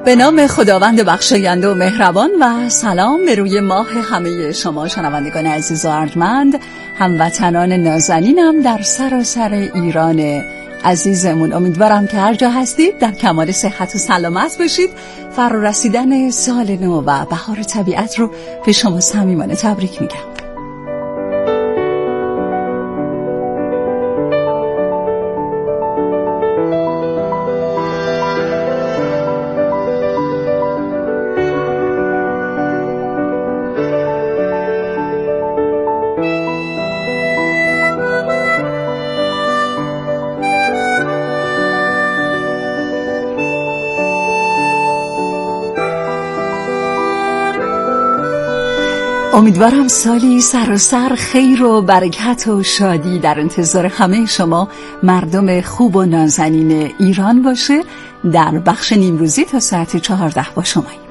به نام خداوند بخشاینده و مهربان و سلام به روی ماه همه شما شنوندگان عزیز و ارجمند، هموطنان نازنینم در سراسر ایران عزیزمون. امیدوارم که هر جا هستید در کمال صحت و سلامت باشید. فرا رسیدن سال نو و بهار طبیعت رو به شما صمیمانه تبریک میگم. امیدوارم سالی سراسر خیر و برکت و شادی در انتظار همه شما مردم خوب و نازنین ایران باشه. در بخش نیمروزی تا ساعت 14 با شماییم.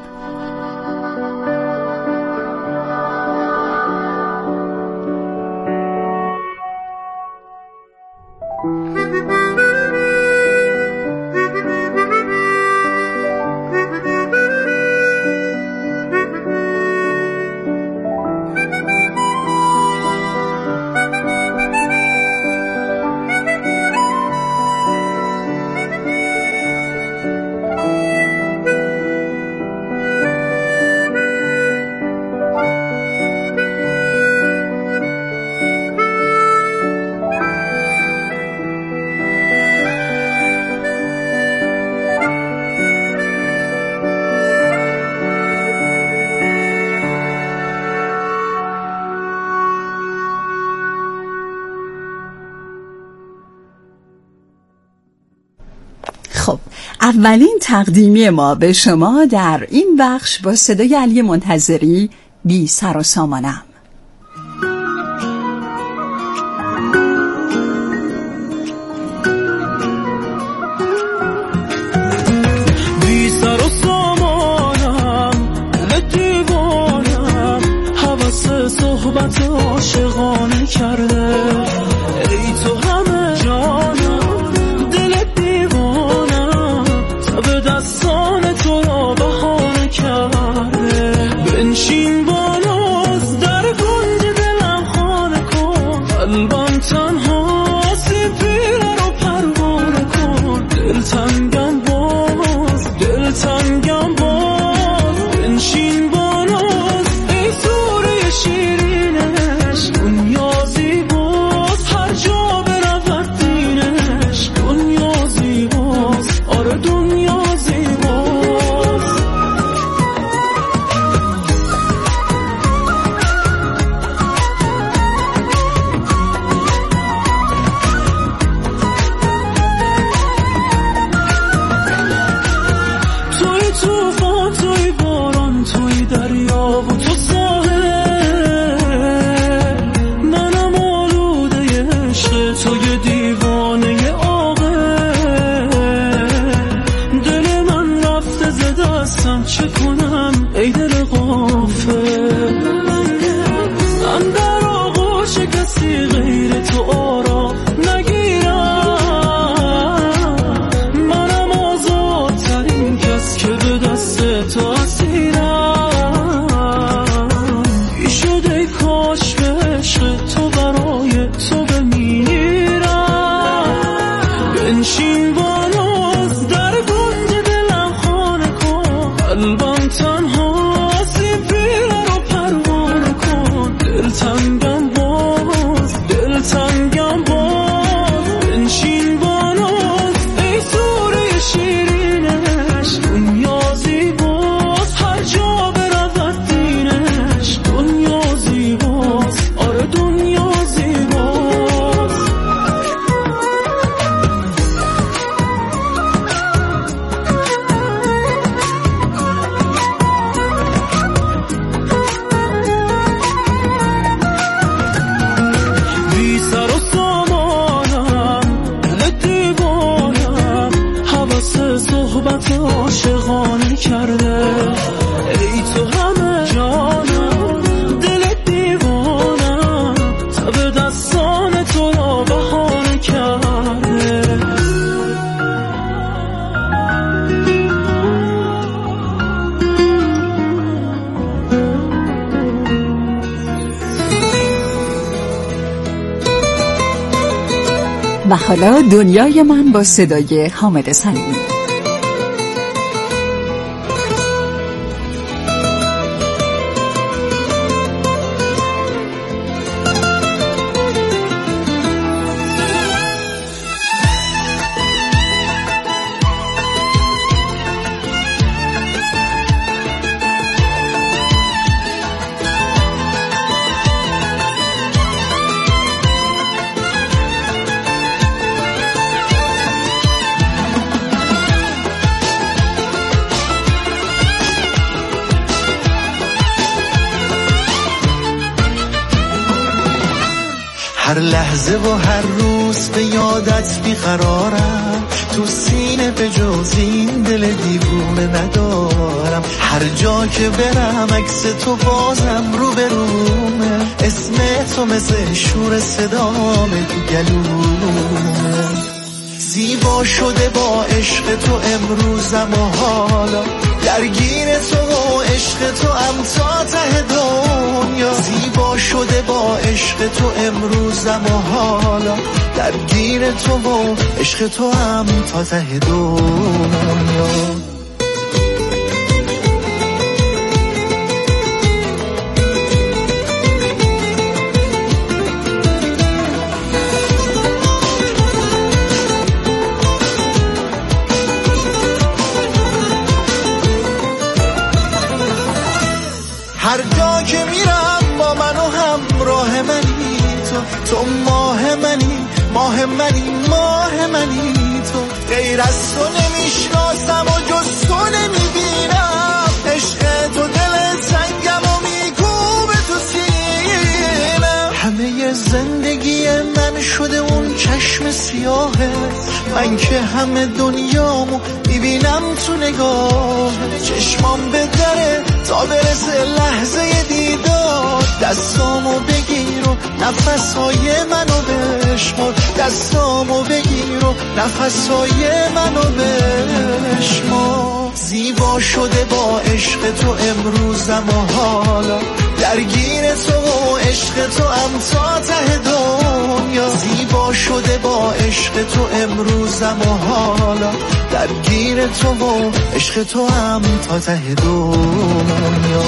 خب، اولین تقدیمی ما به شما در این بخش با صدای علی منتظری، بی سر و سامانم. بی سر و سامانم، دل دیوانم، حوث صحبت عاشقانه کرده. ای تو همه جانم، دل دیوانم، تب دستان تو را بهانه کرده. بنشین بالاز در گنج دلم خانه کن، قلبم تنها سیپیره رو پروانه کن. دلتنگم باز، دلتنگم باز، بنشین بالاز ای سوره شیرینش. دنیا زیباست هر جا برود دینش. دنیا زیباست، آره دنیا زیباست. توی توفان، توی باران، توی دریا و تو ساحل. منم آلوده عشق، توی دیوانه عاقل. دل من رفته ز دستم، چه کنم ای دل غافل. من در آغوش کسی غیر تو آرام نگیرم. منم آزادترین کس که به دست تو اسیرم. بی شده کاش به عشق تو برای تو بمیرم. بنشین بالاز در گنج دلم خانه کن، قلبم تنها سیپیره رو پروانه کن. دلتنگم باز، دلتنگم باز، بنشین بالاز ای سوره شیرینش. دنیا زیباست هر جا برود دینش. دنیا زیباست، آره دنیا زیباست. بی سر و سامانم، دل دیوانم، حوث صحبت عاشقانه کرده. ای تو همه جانم، دل دیوانم، تب دستان تو را بهانه کرده. و حالا دنیای من با صدای حامد سلیمی. هر لحظه و هر روز به یادت بیقرارم، تو سینه به جز این دل دیوونه ندارم. هر جا که برم عکس تو بازم رو به رومه، اسم تو مثل شور صدام تو گلومه. زیبا شده با عشق تو امروزم و حالا، درگیر تو و عشق تو ام تا ته دنیا. زیبا شده با عشق تو امروزم و حالا، درگیر تو و عشق تو ام تا ته دنیا. هر جا که میرم با من و همراه منی تو ماه منی، ماه منی، ماه منی تو. غیر از تو نمیشناسم و جز تو نمیبینم، عشق تو دل سنگم و میگوبه تو سینم. همه زندگی من شده اون چشم سیاهت، من که همه دنیامو میبینم تو نگاه. چشمام به دره تا برسه لحظه دیدار، دستامو بگیر و نفسهای منو بشمار. دستامو بگیر و نفسهای منو بشمار. زیبا شده با عشق تو امروزم و حالا، درگیر تو و عشق تو ام تا ته دنیا. زیبا شده با عشق تو امروزم و حالا، درگیر تو و عشق تو ام تا ته دنیا.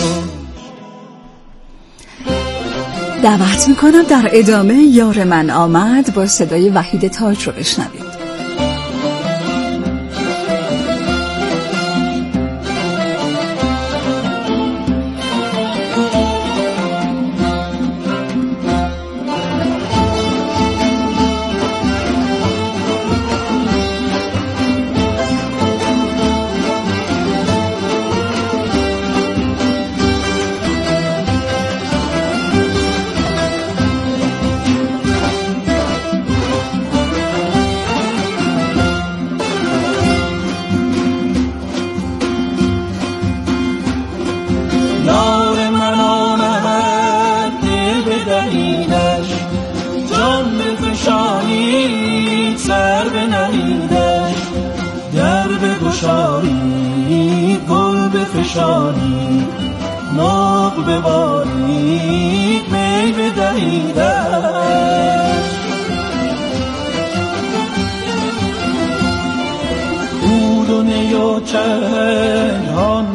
دعوت میکنم در ادامه یار من آمد با صدای وحید تاج رو بشنوید. ناق ببارید می بدهیدش، عود و نی و چنگان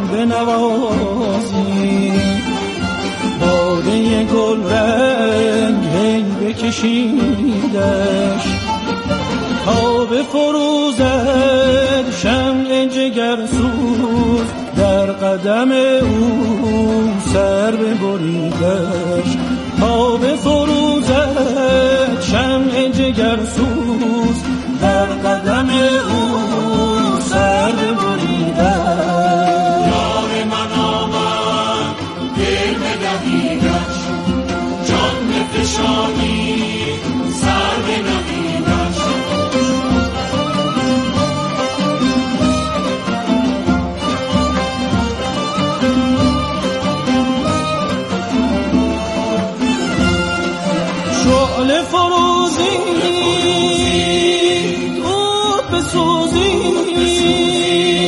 بنوازید، باده گل رنگ هی بکشیدش. تا به فروزد شمع جگرسوز، در قدم او سر ببریدش. تا به فروزد شمع جگرسوز، در قدم او سر ببریدش. یار من آمد دل بدهیدش، جان بفشانید سر بنهیدش. شعله فروزید، دود بسوزید،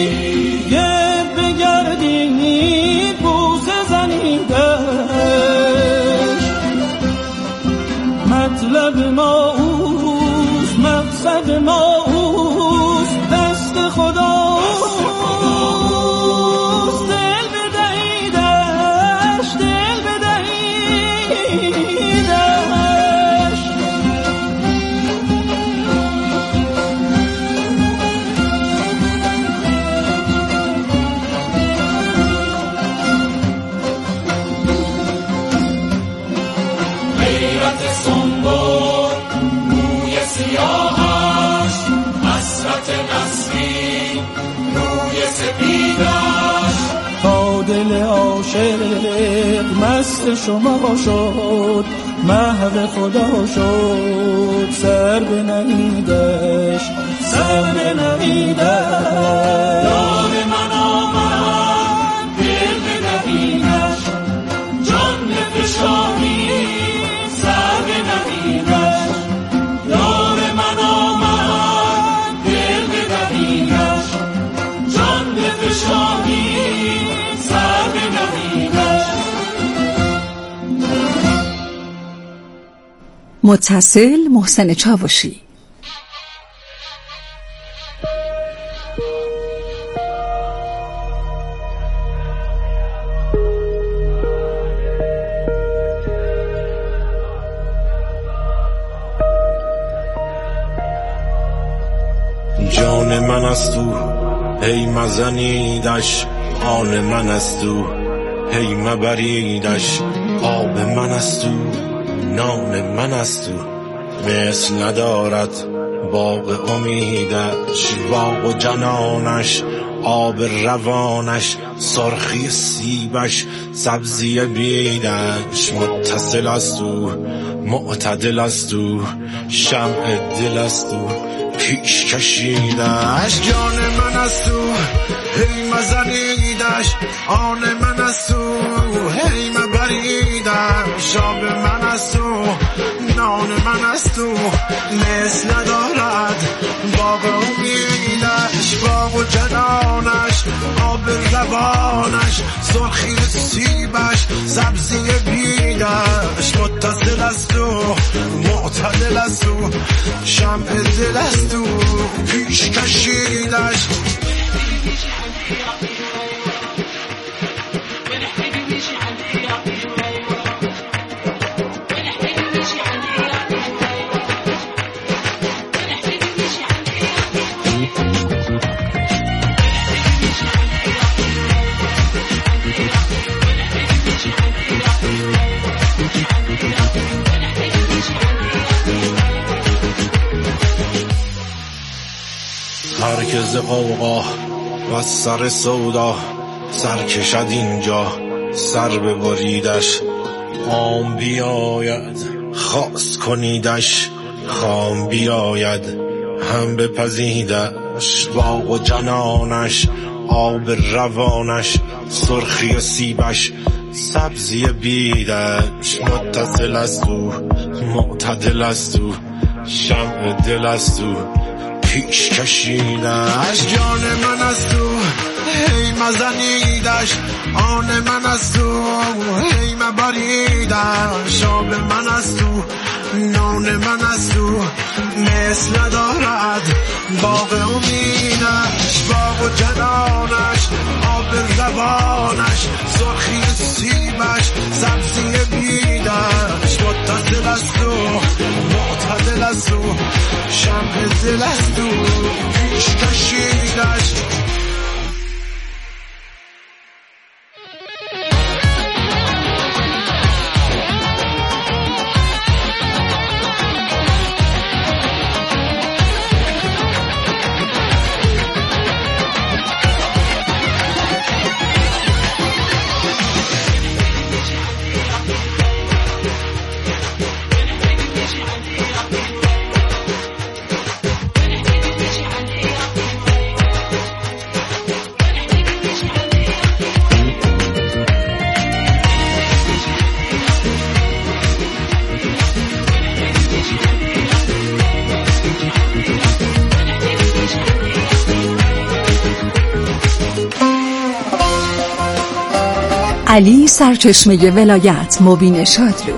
عاشق مست شما شد، محو خدا شد، سر به نهیدش، سر به نهیدش. یار من آمد دل به نهیدش، جان بفشانی سر به نهیدش. یار من آمد دل به نهیدش، جان بفشانی سر به نهیدش. متصل محسن چاوشی. جان من است او هی مزنیدش، آن من است او هی مبریدش. آب من است او نان من است او، مثل ندارد باغ امیدش. باغ و جنانش آب روانش، سرخی سیبش سبزی بیدش. متصل است او معتدل است او، شمع دل است او پیش کشیدش. جان من است او هی مزنیدش، آن من است او هی مبریدش. آب من است او نان من است او، مثل ندارد باغ امیدش. باغ و جنانش آب روانش، سرخی سیبش سبزی بیدش. متصل است او معتدل است او، شمع دل است او پیش کشیدش. هرکز قوقا و سر سودا، سر کشد اینجا سر ببریدش. عام بیاید خاص کنیدش، خام بیاید هم بپزیدش. باغ و جنانش آب روانش، سرخی سیبش سبزی بیدش. متصل است او معتدل است او، شمع دل است او پیش کشیدش. جان من است او هی مزنیدش، آن من است او هی مبریدش. آب من است او نان من است او، مثل ندارد باغ امیدش. باغ و جنانش آب روانش، سرخی سیبش سبزی بیدش. متصل است او معتدل است او، شمع دل است او پیش کشیدش. علی سرچشمه ولایت، مبین شادلو.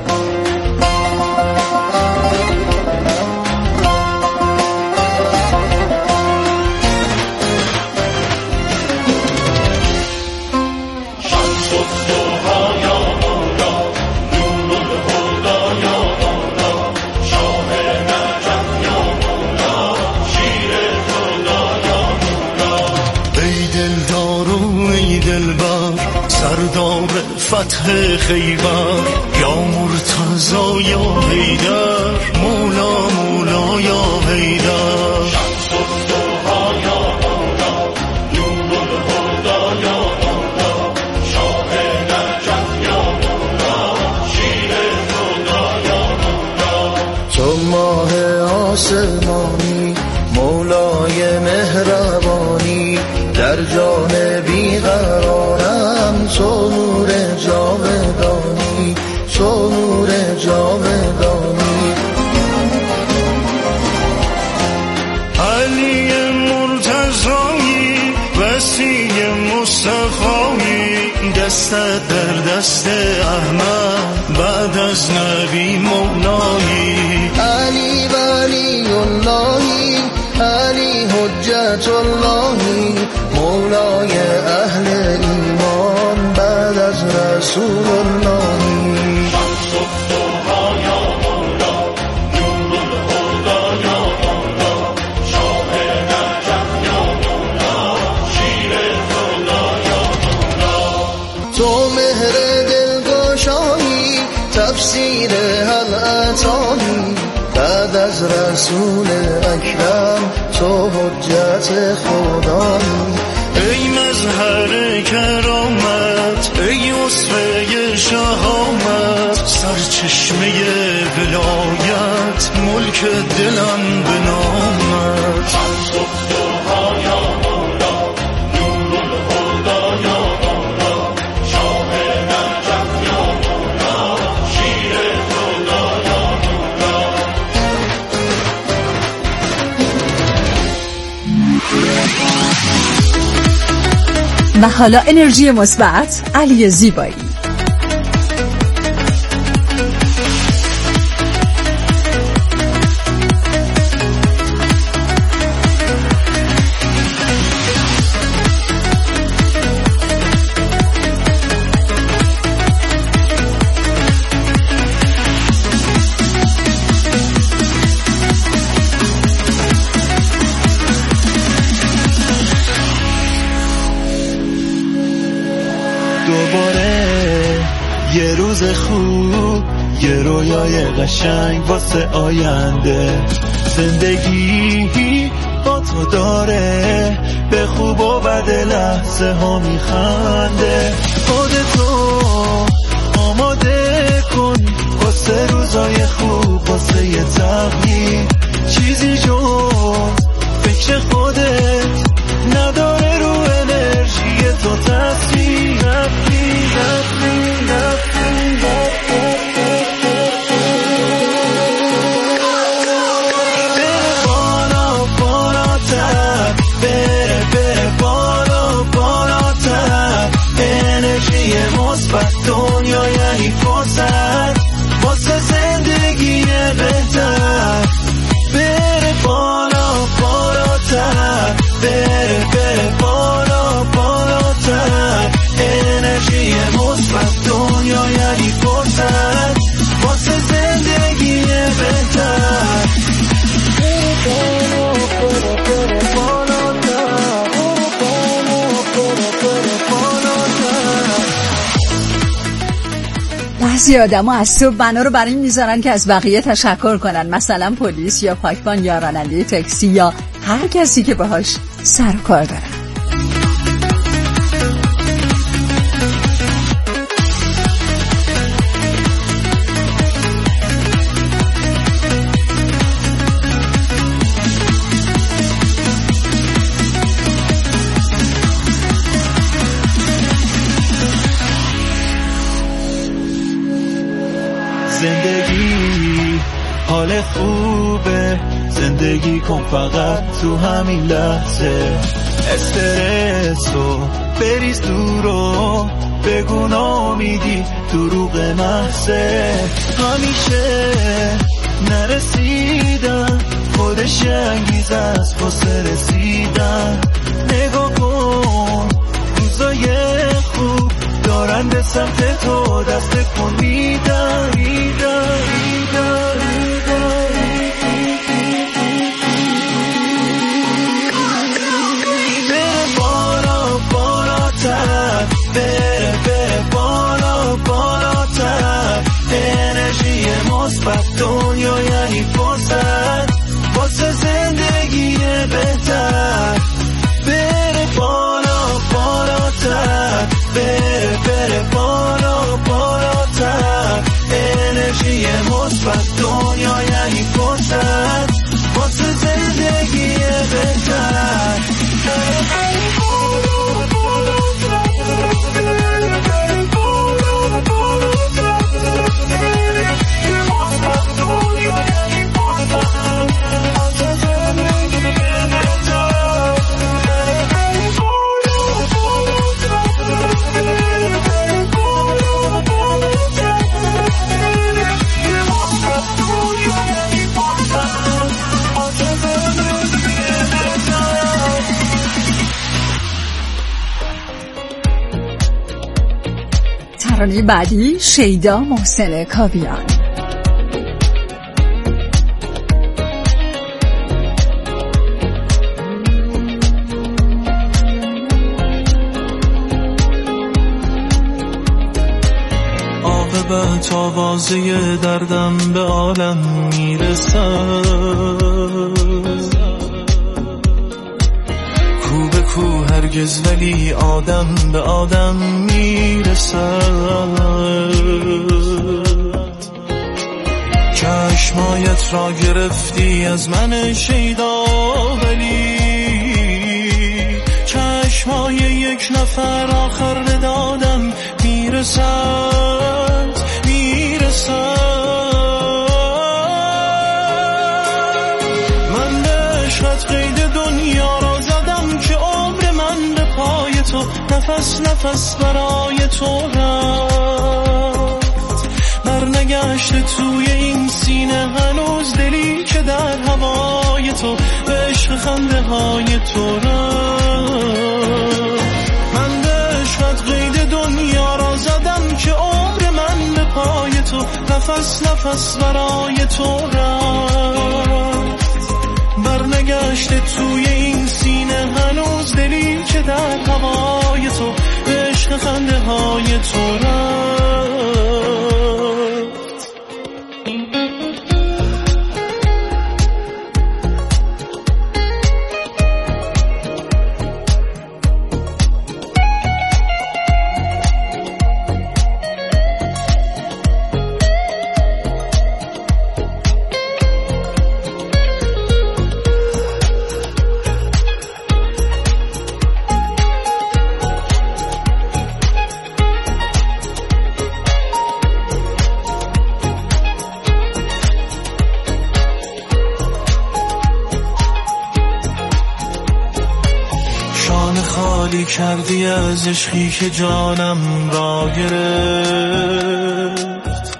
فتح خیبر یا مرتضی یا حیدر، مولا مولا یا حیدر. شمس الضحی یا مولا، نور الهدی یا مولا، شاه در جان بیقرارم تو نور جاودانی، تو نور جاودانی. علی مرتضایی وسیع مصطفایی، دستت در دست احمد بعد از نبی مولایی. علی ولی اللهی، علی حجت اللهی، مولای اهل ایمان بعد از رسول اللهی. تو مهر دلگشایی، تفسیر حل عطایی، بعد از رسول اکرم تو حجت خدایی. ای مظهر کرامت، ای اسوه شهامت، سرچشمه ولایت، ملک دلم به نامت. و حالا انرژی مثبت، علی زیبایی. یه روز خوب، یه رویای قشنگ واسه آینده. زندگی با تو داره به خوب و بد لحظه ها میخنده. خودتو آماده کن واسه روزای خوب، واسه یه تغییر. چیزی جز فکر خودت نداره رو انرژی تو تاثیر. دنیا یعنی فرصت واسه زندگی بهتر. بره بالا بالاتر، بره بالا بالاتر. انرژی مثبت دنیا یعنی فرصت واسه زندگی بهتر. بعضی آدم ها از صبح بنا رو برای این میذارن که از بقیه تشکر کنن، مثلا پلیس یا پاکبان یا راننده تاکسی یا هر کسی که باهاش سر و کار دارن. زندگی حال خوبه، زندگی کن فقط تو همین لحظه. استرسو بریز دورو، بگو نامیدی دروغ محضه. همیشه نرسیدن خودش انگیزه است واسه رسیدن. نگاه کن روزای خوب دارن به سمت تو دست کن میدن. بره بالا بالاتر، بره بالا بالاتر. انرژی مثبت دنیا یعنی فرصت واسه زندگی بهتر. بره بالا بالاتر، بره بالا بالاتر. انرژی مثبت دنیا یعنی فرصت واسه زندگی بهتر. ترانه بعدی شیدا محسن کاویان. عاقبت آوازه دردم به عالم میرسد، کو به کو هرگز ولی آدم به آدم میرسد. چشمایت را گرفتی از من شیدا، ولی چشمای یک نفر آخر به دادم میرسد. من به عشقت قید دنیا را زدم که عمر من به پای تو، نفس نفس برای تو رفت. برنگشت توی این سینه هنوز دلی که در هوای تو به عشق خنده های تو رفت. من به عشقت قید دنیا را زدم که عمر من به پای تو، نفس نفس برای تو رفت. برنگشت توی این سینه هنوز دلی که در هوای تو به عشق خنده های تو رفت. خالی کردی از عشقی که جانم را گرفت.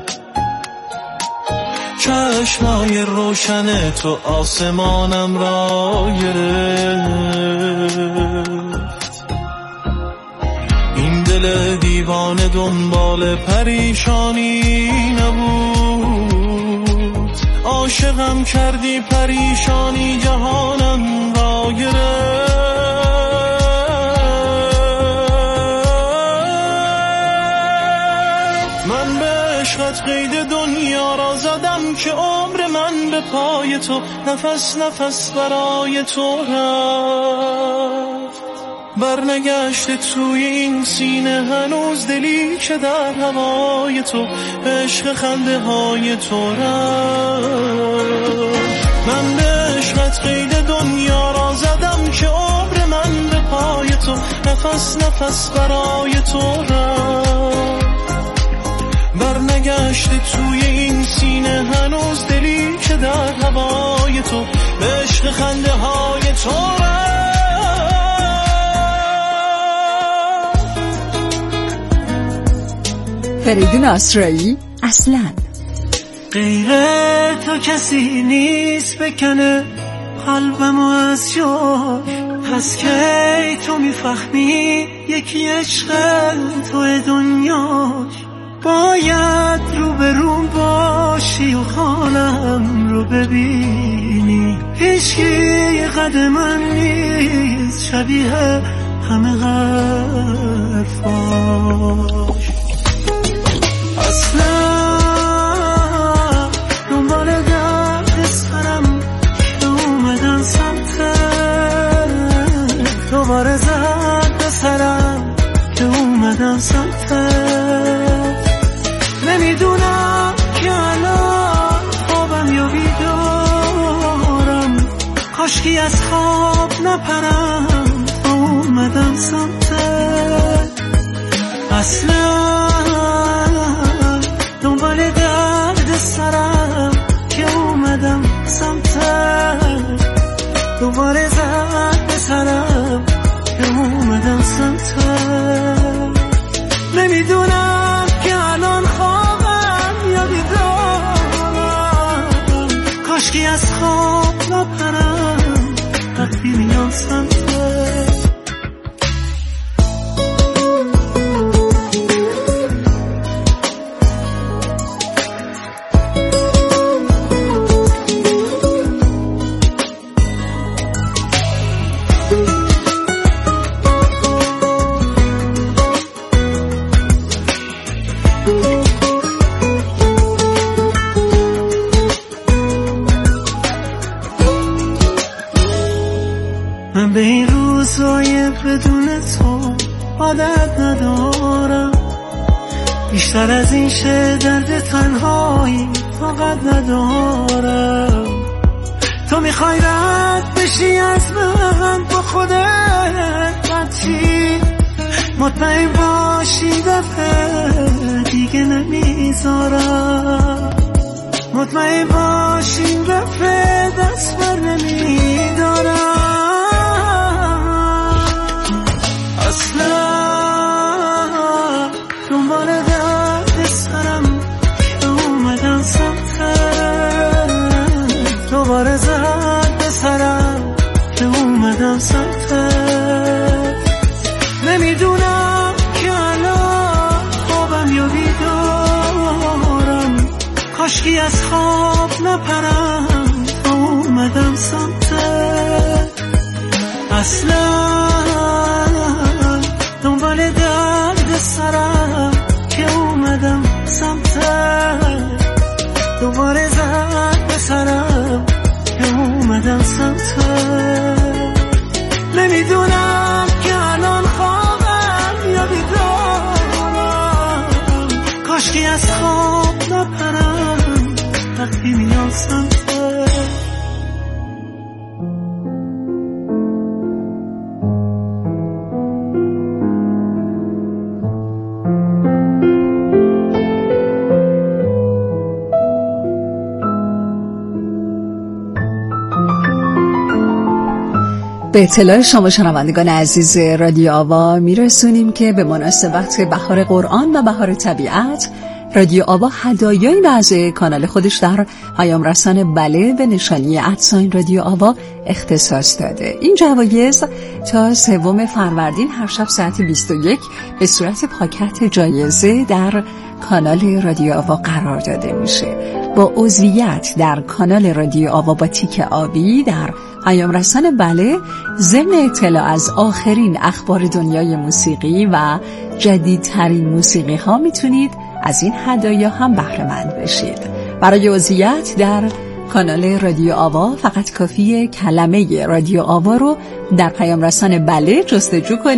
چشمای روشن تو آسمانم را گرفت. این دل دیوانه دنبال پریشانی نبود، عاشقم کردی پریشانی جهانم را گرفت. من به عشقت قید دنیا را زدم که عمر من به پای تو، نفس نفس برای تو رفت. برنگشت توی این سینه هنوز دلی که در هوای تو به عشق خنده های تو رفت. من به عشقت قید دنیا را زدم که عمر من به پای تو، نفس نفس برای تو رفت. برنگشت توی این سینه هنوز دلی که در هوای تو به عشق خنده های تو رفت. فریدون آسرایی اصلا غیر تو کسی نیست بکنه قلبمو از جاش. پس کی تو میفهمی یکی عشق تو دنیاش. باید رو به رو باشی و حالم رو ببینی. هیچکی قد من نیست شبیه همه حرفاش. اصلا دنبال درد سرم که اومدن سمتت، دوباره زد به سرم که اومدن سمتت. نمیدونم که الان خوابم یا بیدارم، کاشکی از خواب نپرم تا اومدم سمتت. اصلا دنبال درد سرم که اومدم سمتت، دوباره زد به سرم که اومدم سمتت. نمیدونم که الان خوابم یا بیدارم، کاشکی از خواب نپرم وقتی میام سمتت. بدون تو عادت ندارم، بیشتر از این شه درد تنهایی طاقت ندارم. تو میخوای رد بشی از من با خودت قطعی، مطمئن باشی دفعه دیگه نمیذارم، مطمئن باشی دفعه دست بر نمیدارم. اصلا دنبال درد سرم که اومدم سمتت، دوباره زد به سرم که اومدم سمتت. نمیدونم که الان خوابم یا بیدارم، کاشکی از خواب نپرم تا اومدم سمتت. اصلا دنبال درد سرم که اومدم سمتت، دوباره زد به سرم که اومدم سمتت. نمیدونم که الان خوابم یا بیدارم، کاشکی از خواب نپرم وقتی میام سمتت. به اطلاع شما شنوندگان عزیز رادیو آوا میرسونیم که به مناسبت بهار قرآن و بهار طبیعت رادیو آوا هدایایی از کانال خودش در پیام رسان بله به نشانی @ رادیو آوا اختصاص داده. این جوایز تا 3 فروردین هر شب ساعت 21 به صورت پاکت جایزه در کانال رادیو آوا قرار داده میشه. با عضویت در کانال رادیو آوا با تیک آبی در پیام رسان بله، ضمن اطلاع از آخرین اخبار دنیای موسیقی و جدیدترین موسیقی ها میتونید از این هدایا هم بهره مند بشید. برای عضویت در کانال رادیو آوا فقط کافیه کلمه رادیو آوا رو در پیام رسان بله جستجو کنید